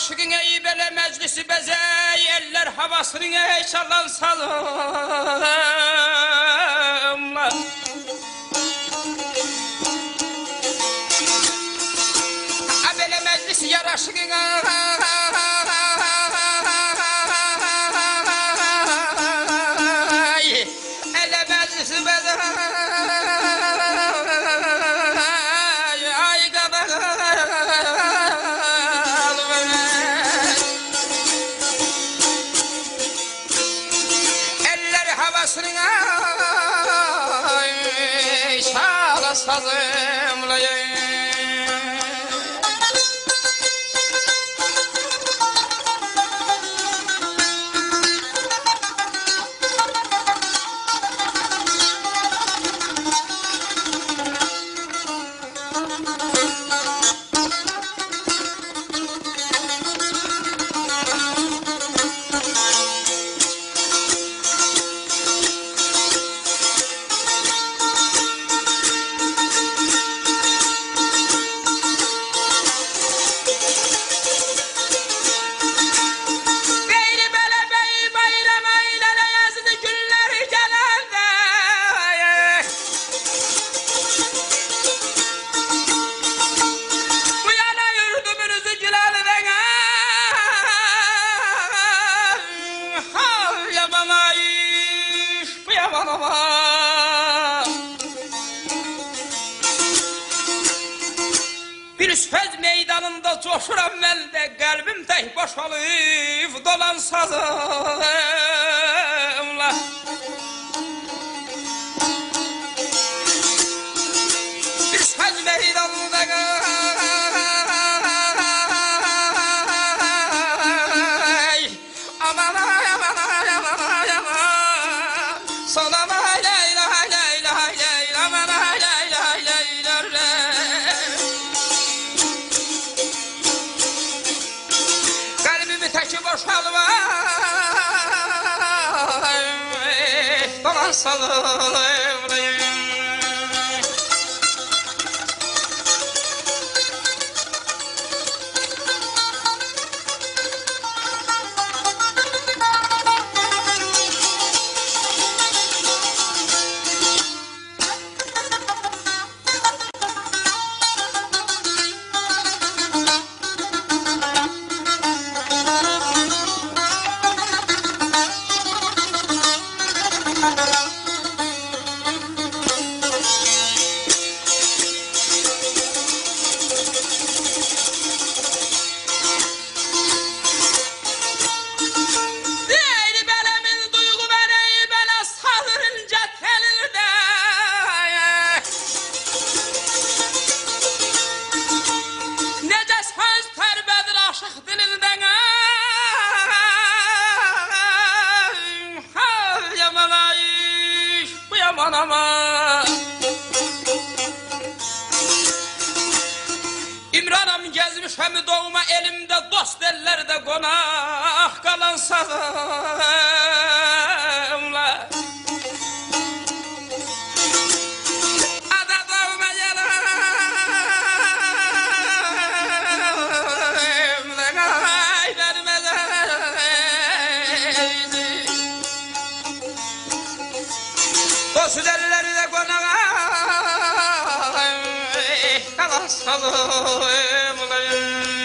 aşıkın ey bele meclisi beze eller havasını ey çalan salımlar. Abele meclisi yar aşıkın ele meclisi beze sazımla bir söz meydanında coşuram ben de kalbim tek boşalıp dolan sazımla. Bir söz meydanında aman ay aman ay aman ay aman sana lay lay lay lay lay lay aman ay lay lay lay teki boşalma dolan salımla. İmranam gezmiş hem doğuma elimde dost ellerde konak kalan sazımla. Ada doğuma yelimde ay vermez dost ellerde konak kalan sazımla.